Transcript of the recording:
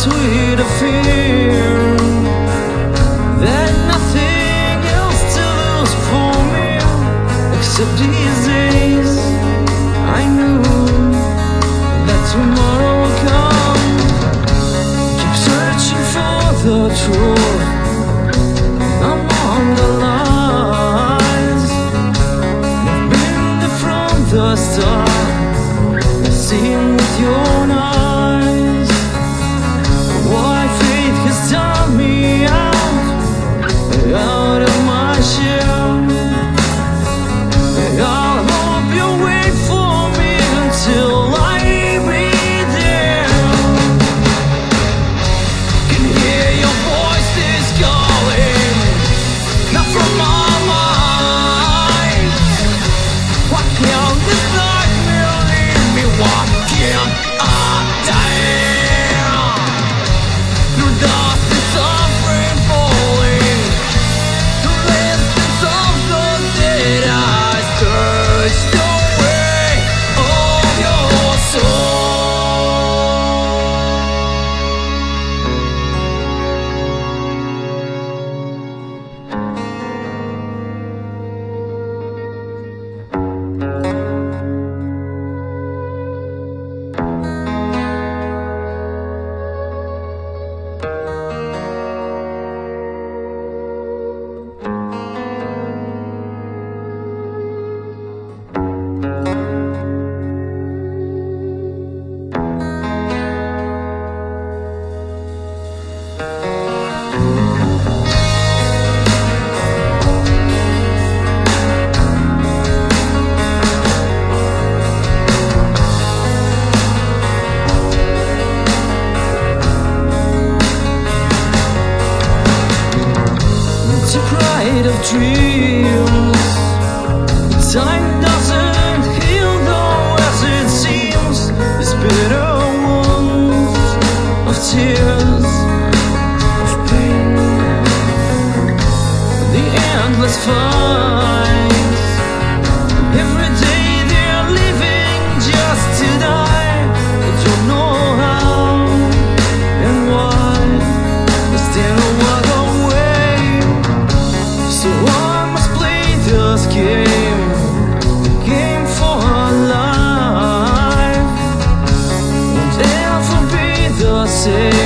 with a fear that nothing else to lose for me except these days. I knew that tomorrow will come. Keep searching for the truth among the lies. You've been there from the start, seeing with your own eyes. Why fate has done me out of my shell. I'll hope you wait for me until I be there. Can hear your voices calling, not from my mind. Why can't this nightmare leave me? Why can't I die? Through dust and suffering falling, through lessons of the dead, I search the way of your soul. Of dreams, time doesn't heal though as it seems. These bitter wounds of tears, of pain, the endless fights. Every day they're living just to die. They don't know how and why. They still walk away. So I must play this game, the game for life. Won't ever be the same.